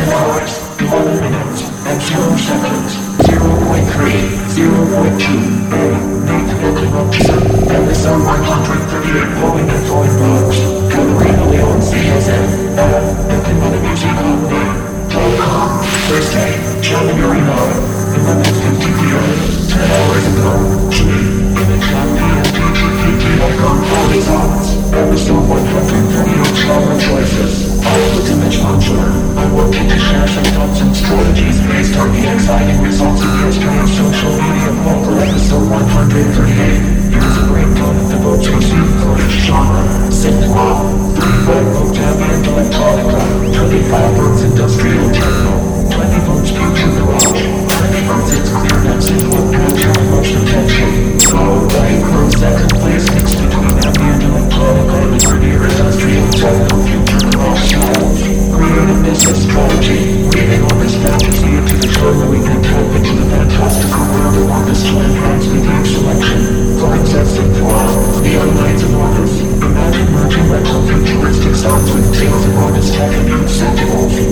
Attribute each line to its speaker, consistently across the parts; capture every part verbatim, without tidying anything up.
Speaker 1: hours, eleven minutes, and zero seconds, zero point three, zero point two, A, North locomotion, episode one hundred thirty-eight, blowing and throwing bugs, Caterina Leon C S N, and looking at the music company, dot com, Thursday, January ninth, eleven fifty p m, ten hours ago, G, image company and teacher P T icon forty thoughts, episode one hundred thirty-eight, trauma choices. Output image launcher. I'm working to share some thoughts and strategies based on the exciting results of history of social media for episode one hundred thirty-eight. Here's a breakdown of the votes received for each genre. Synth-pop, thirty-five votes ambient electronica, twenty-five votes industrial techno, twenty votes future garage, twenty votes it's clear that synth-pop captured much attention. Followed by Crow second place mixed between ambient electronica and linear industrial techno future garage styles. Creative business strategy. Leading on this fantasy into the genre we can tap into the fantastical world of artists to enhance video selection. Flying sets and flaw, neon lights and orders. Imagine merging retro futuristic sounds with tales of artist tech and new sentiments.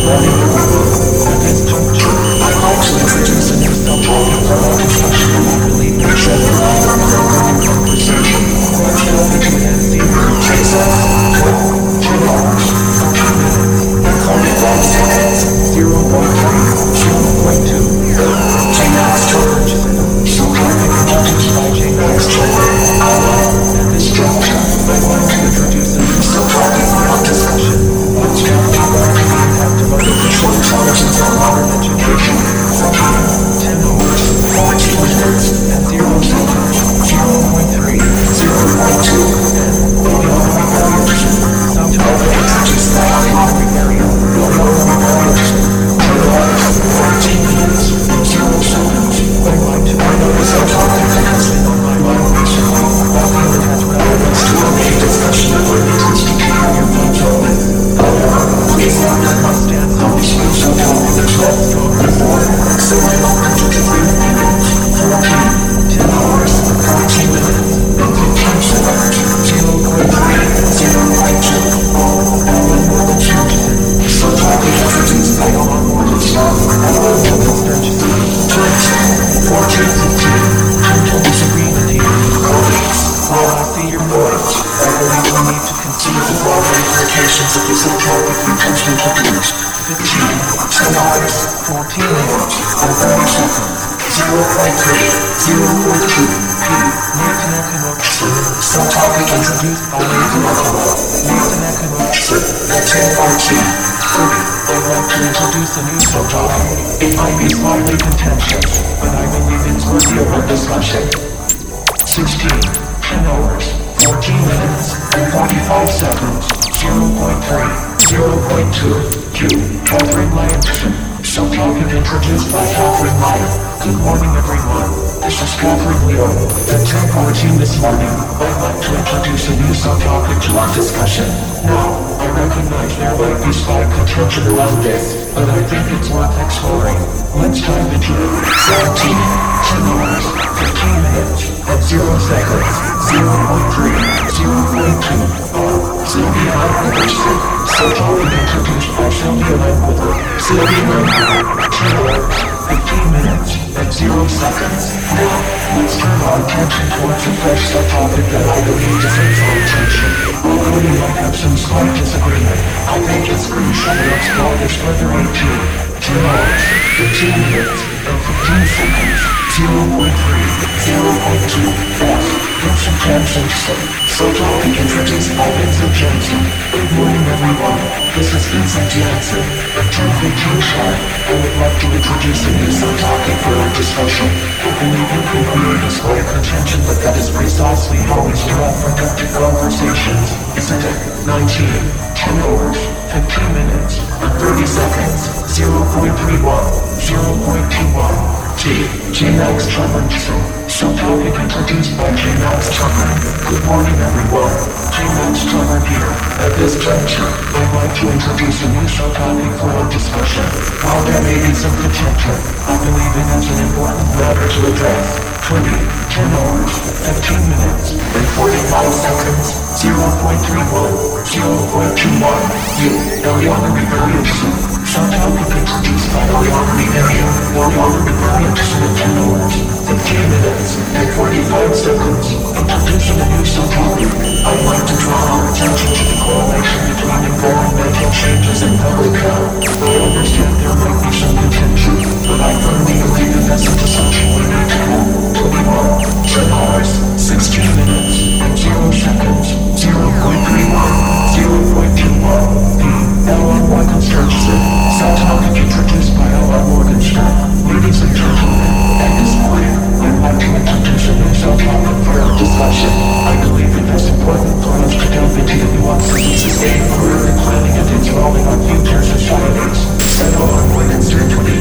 Speaker 1: morning, everyone. At this juncture, I'd like to introduce a new subtopic for our discussion. I believe we should rely on our ongoing conversation. Let's delve into it and see where it takes us. ten hours, fourteen minutes, and forty-five seconds. zero point three, zero point two. J-Max charge. So traffic introduced by J-Max charge. At this juncture, I'd like to introduce a new subtopic for our discussion. Let's delve into the impact of artificial intelligence on modern education. ten hours, fourteen minutes, and zero seconds. zero point three, zero point two, and vocabulary barriers. Subtopic introduced by vocabulary barrier. Vocabulary barriers. ten hours, fourteen minutes, and zero seconds. I'd like to bring up a subtopic that has been on my mind recently. I feel it has relevance to a main discussion of our interest to keep your thoughts on it. However, please note that my stance on this new subtopic is less strong before, so I don't particularly minutes, fourteen, ten hours, fourteen minutes, and fifteen seconds, zero point three, zero point two, Alan Morgan Sturgeon. Subtopic introduced by Alan Morgan Sturgeon, Alan Morgan Sturgeon. fourteen fifteen, total disagreement here. Colleagues, while I see your points, I believe we need to consider the broader implications of the subtopic we just introduced. fifteen, ten hours, fourteen minutes, and thirty seconds. zero point three, zero point two, P. Nathan Economics. Subtopic introduced by Nathan Economics. Nathan Economics. At ten fourteen, thirty. I'd like to introduce a new subtopic. It might be slightly contentious, but I believe it's worthy of our discussion. sixteen, ten hours, fourteen minutes, and forty-five seconds. zero point three, zero point two, Q. Catherine Lyon. Subtopic introduced by Catherine Lyon. Good morning, everyone. This is Catherine Lyon. At ten fourteen this morning, I'd like to introduce a new subtopic to our discussion. Now, I recognize there might be slight contention around this, but I think it's worth exploring. Let's dive into it. seventeen, ten hours, fifteen minutes, and zero seconds. zero point three, zero point two, R. Sylvia Lanquither. Subtopic introduced by Sylvia Lanquither. Sylvia Lanquither. ten hours, fifteen minutes, and zero seconds. Now, let's turn our attention towards a fresh subtopic that I believe deserves our attention. Although we might have some slight disagreement, I think it's crucial to explore this further into ten hours, fifteen minutes, and fifteen seconds. zero point three, zero point two, F. Vincent Jansen. Subtopic introduced by Vincent Jansen. Good morning, everyone. This is Vincent Jansen. At ten fifteen sharp, I would like to introduce a new subtopic for our discussion. I believe you can hear this whole contention, but that is precisely how we strive for productive conversations, isn't it? nineteen, ten hours, fifteen minutes, and thirty seconds. zero point three one, zero point two one. T. J-Max Chumberson. Subtopic introduced by J-Max Chumber. Good morning, everyone. J-Max Chumber here. At this juncture, I'd like to introduce a new subtopic for our discussion. While there may be some contention, I believe it is an important matter to address. twenty, ten hours, fifteen minutes, and forty-five seconds. zero point three one, zero point two one. U. Eliana Williamson. Subtopic introduced by Eliana Williamson. Eliana Williamson at ten hours, fifteen minutes, and forty-five seconds. Introducing a new subtopic, I'd like to draw our attention to the correlation between environmental changes and public health. I understand there might be some contention, but I firmly believe the message assumption we need to know. twenty-one, ten hours, sixteen minutes, and zero seconds. zero point three one, zero point two one. P. Ellen Morgenstern. Subtopic introduced by Ellen Morgenstern. Ladies and gentlemen, at this point, I'd like to introduce a new subtopic for our discussion. I believe it is important for us to delve into the nuances of sustainable urban planning and its role in our future societies. Said Ellen Morgenstern to the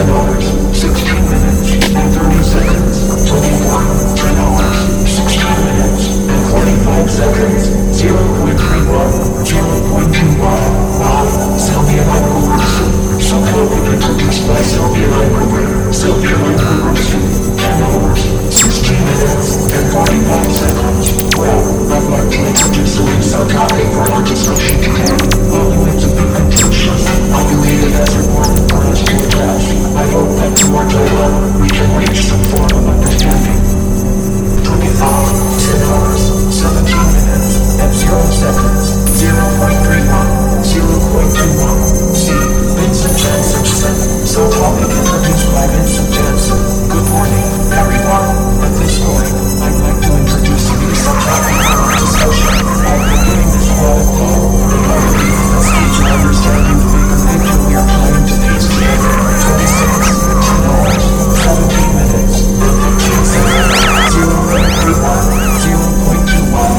Speaker 1: ten hours, sixteen minutes, and thirty seconds. twenty-four, ten hours, sixteen minutes, and forty-five seconds. zero point three one, zero point two one. Wow, Sylvia Microverse. Somehow we introduced by Sylvia Microverse. Sylvia Microverse. ten hours, sixteen minutes, and forty-five seconds. Well, I'd like to introduce a new subtopic for our discussion today. While you need to be contentious, I believe it as important for us to address. I hope that towards our love, we can reach some form of understanding. twenty-five, ten hours, seventeen minutes, and zero seconds. zero point three one, zero point two one. C. Vincent Janssen. Subtopic introduced by Vincent Janssen. Good morning, everyone. At this point, I'd like to introduce a new subtopic for our discussion. I've been doing this a lot of time, and I believe that speech and understanding the bigger picture we are trying to piece together. twenty-six, ten hours, seventeen minutes, and fifteen seconds. zero point three one, zero point two one.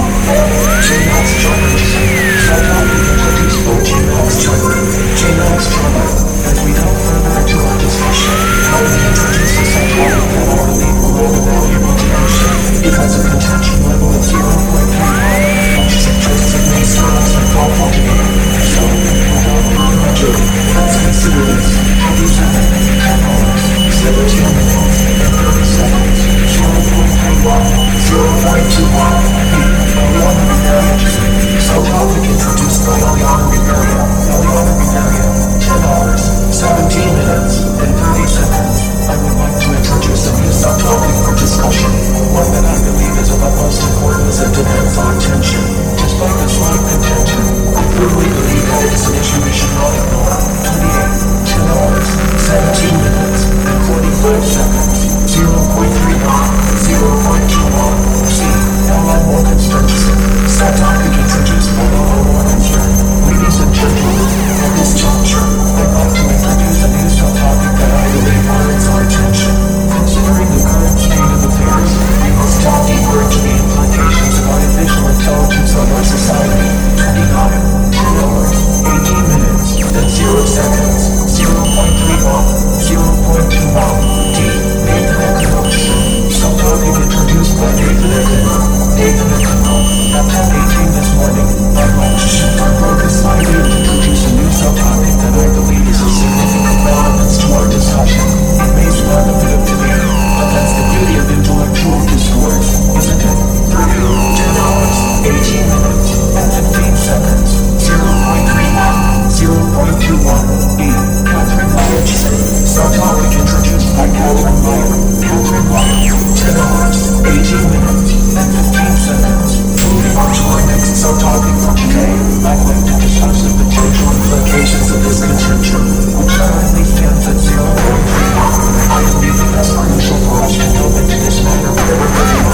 Speaker 1: J-Max Charmers. Subtopic introduced by J-Max Charmer. J-Max Charmer. As we come further into our discussion, I will introduce a subtopic that I believe will add a valuable dimension. It has a contention level of zero point three one, which suggests it may serve as a fault So, without further ado, let's consider this. twenty-seven, ten hours, seventeen minutes, and thirty seconds. zero point three one, zero point two one. Eliana Rivera. Subtopic introduced by Eliana Rivera. Eliana Rivera. ten hours, seventeen minutes, and thirty seconds. I would like to introduce a new subtopic for discussion, one that I believe is of utmost importance and demands our attention. Despite the slight contention, I firmly believe that it is an issue we should not ignore. twenty-eight, ten hours, seventeen minutes, and forty-five seconds. zero point three one, zero point two one. C. Alan Morgenstern. Subtopic introduced by Alan Morgenstern. Ladies and gentlemen, at this juncture, I'd like to introduce a new subtopic that I believe warrants our attention. Considering the current state of affairs, we must delve deeper into the implications of artificial intelligence on our society. twenty-nine, ten hours, eighteen minutes, and zero seconds. zero point three one, zero point two one. D. Nathan Economics. Subtopic introduced by Nathan Economics. Nathan Economics. At ten eighteen this morning, I'd like to shift our focus slightly and introduce a new subtopic that I believe is of significant relevance to our discussion. It may sound a bit of debate, but that's the beauty of intellectual discourse, isn't it? thirty, ten hours, eighteen minutes, and fifteen seconds. zero point three one, zero point two one. E. Catherine Meyer. Subtopic introduced by Catherine Meyer. Catherine Meyer. ten hours, eighteen minutes, and fifteen seconds. Moving on to our next subtopic for today, I'd like to discuss the potential implications of this contention, which currently stands at zero point three one. I believe it is crucial for us to delve into this matter further.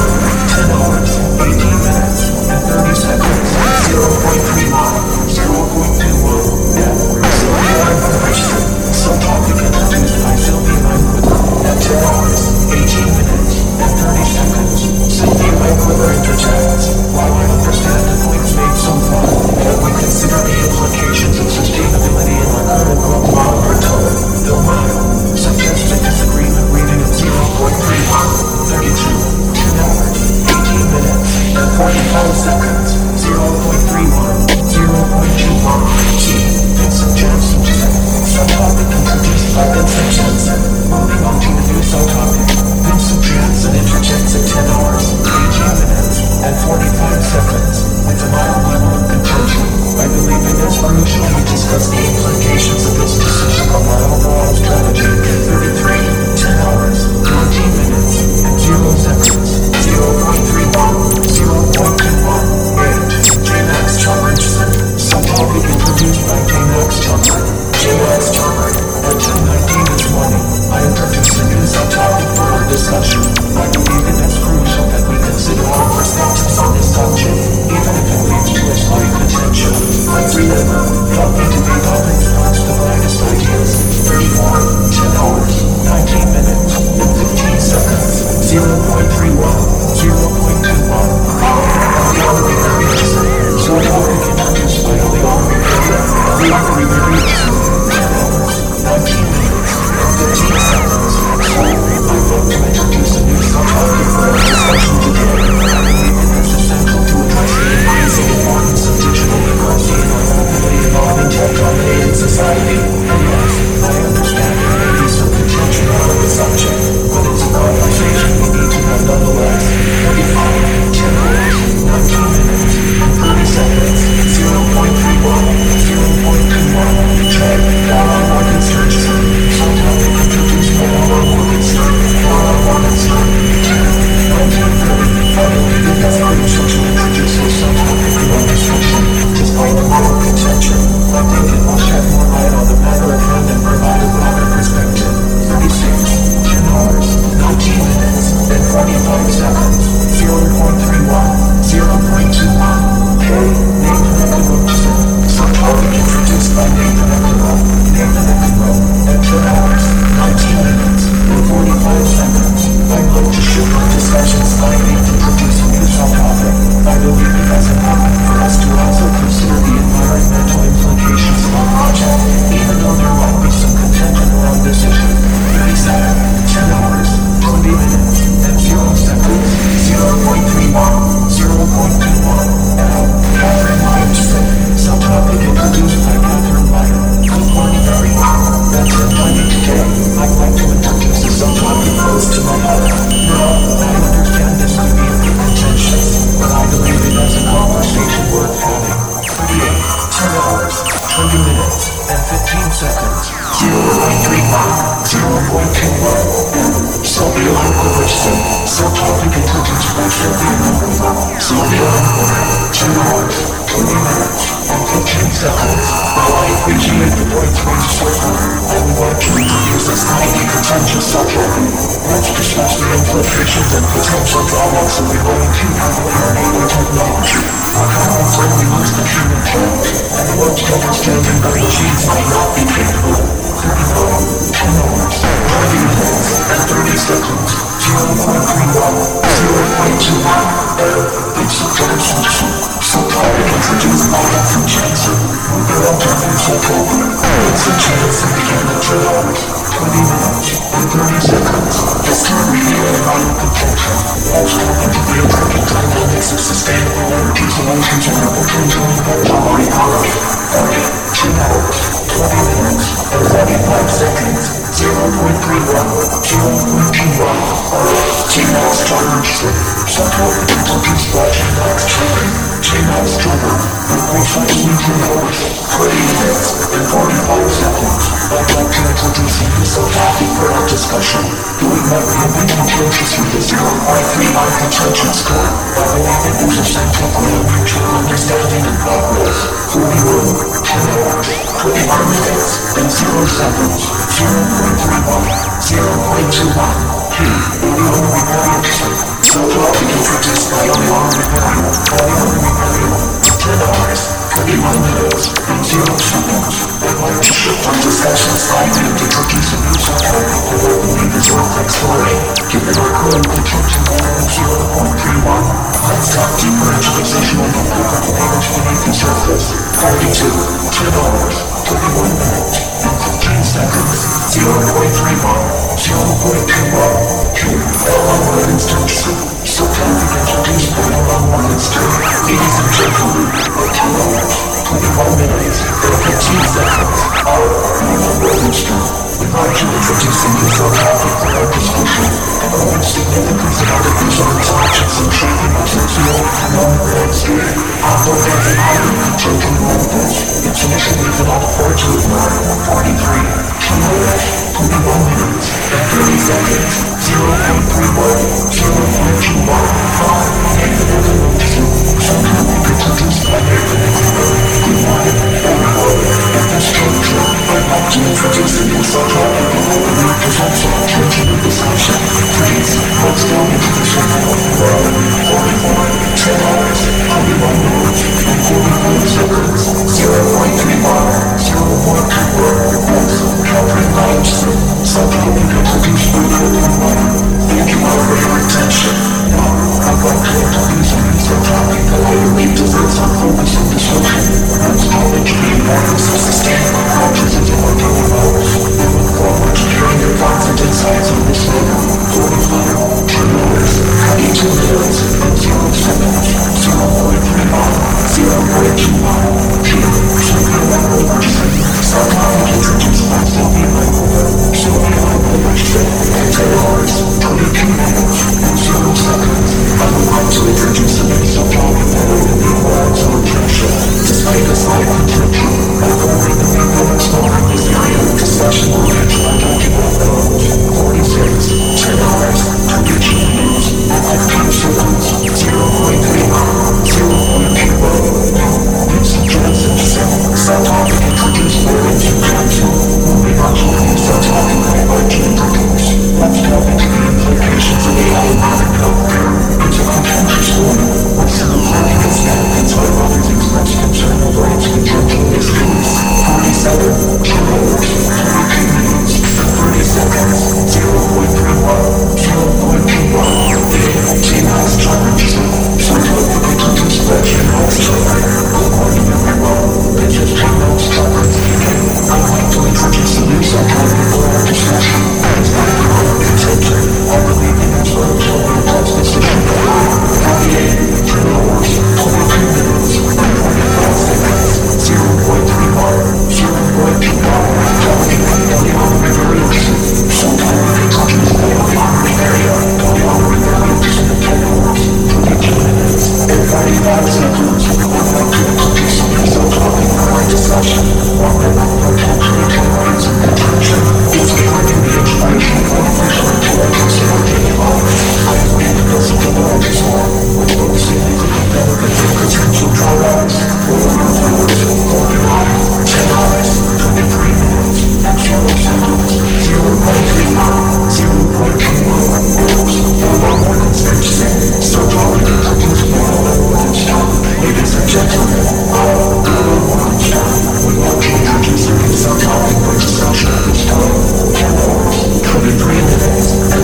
Speaker 1: ten hours, eighteen minutes, and thirty seconds. zero point three one, zero point two one. F. Sylvia Microverse. Subtopic introduced by Sylvia Microverse. At ten hours, eighteen minutes, and thirty seconds. Sylvia Microverse interjects. While I understand the points made so far, when we consider the implications of sustainability in our current global overtone, Bill Maher suggests a disagreement reading at zero point three one, thirty-two, ten hours, eighteen minutes, and forty-five seconds. zero point three one, zero point two one. G. Vincent Janssen. Subtopic introduced by Vincent Janssen. Moving on to the new subtopic. Vincent Janssen interjects at ten hours, eighteen minutes, and forty-five seconds. With a mild level of contention, I believe it is crucial we discuss the implications of this decision on our overall strategy. thirty-three, ten hours, nineteen minutes, and zero seconds. zero point three one, zero point two one. eight. J-Max Charmer. Subtopic introduced by J-Max Charmer. J-Max Charmer. At ten nineteen this morning, I introduced a new subtopic for our discussion. I believe it is crucial that we consider our perspectives on this subject, even if it leads to a slight contention. Let's remember, helping debate often sparks the brightest ideas. thirty-four, ten hours, nineteen minutes, and fifteen seconds. zero point three one, zero point two one. Eliana Rivera. Subtopic introduced by Eliana Rivera. Eliana Rivera. ten hours, nineteen minutes, and fifteen seconds. Introduce a new subtopic in the world's own pressure.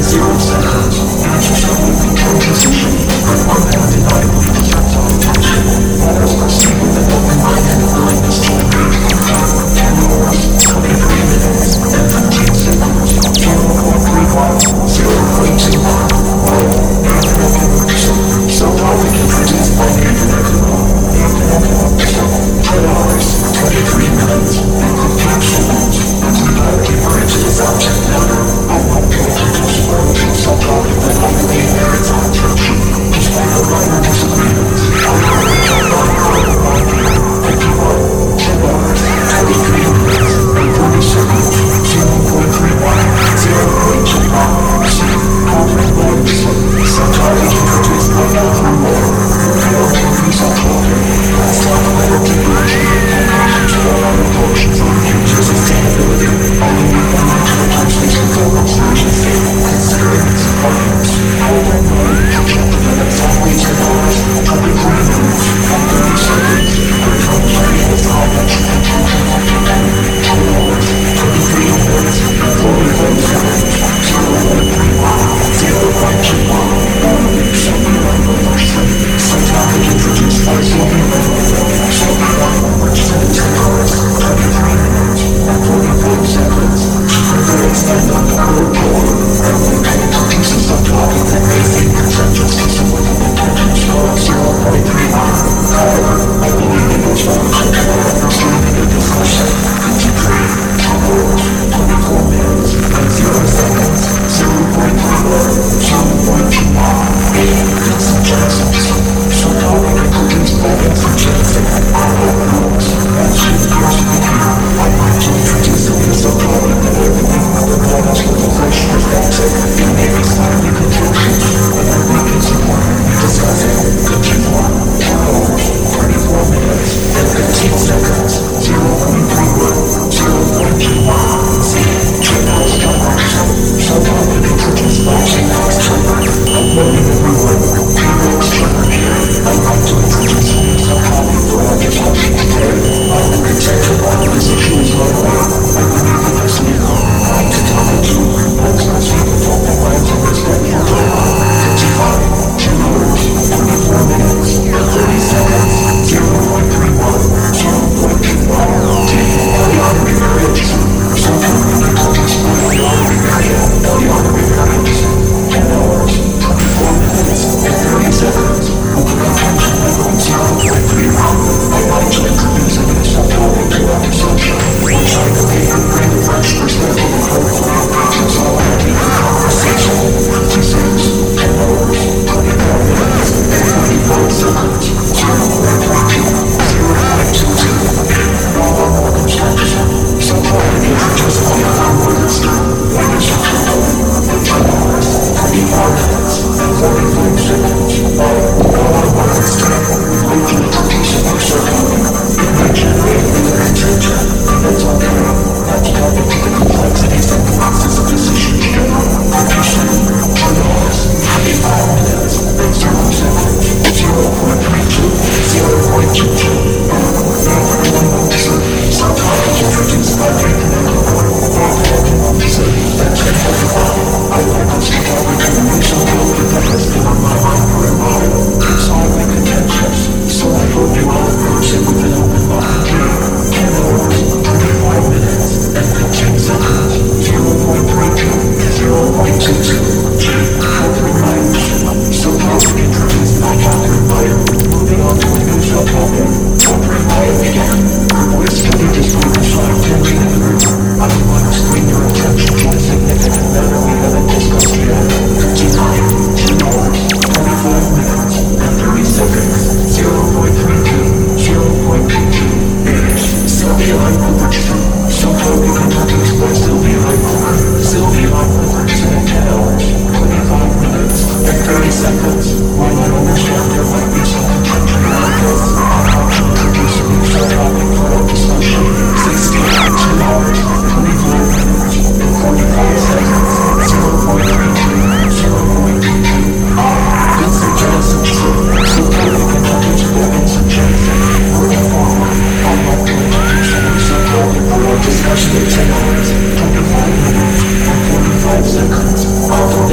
Speaker 1: Discussion ten hours, twenty-five minutes, and forty-five seconds.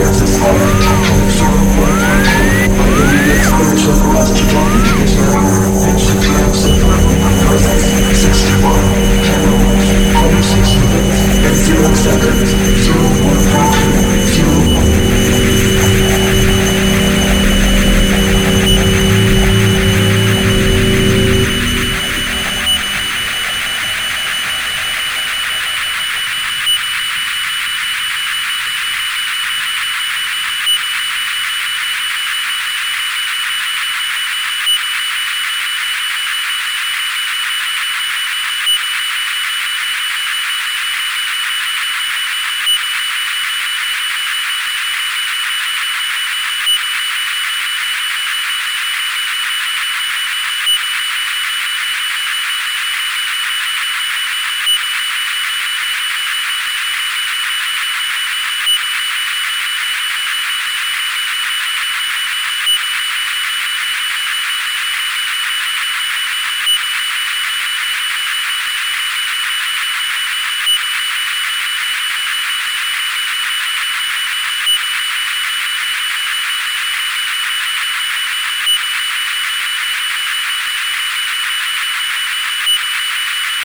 Speaker 1: gas is high potential, zero point three K. I believe it's spiritual for us to drop into this now. It's the trance of threatening my presence. sixty-one, ten hours, twenty-six minutes, and zero seconds, zero point three K.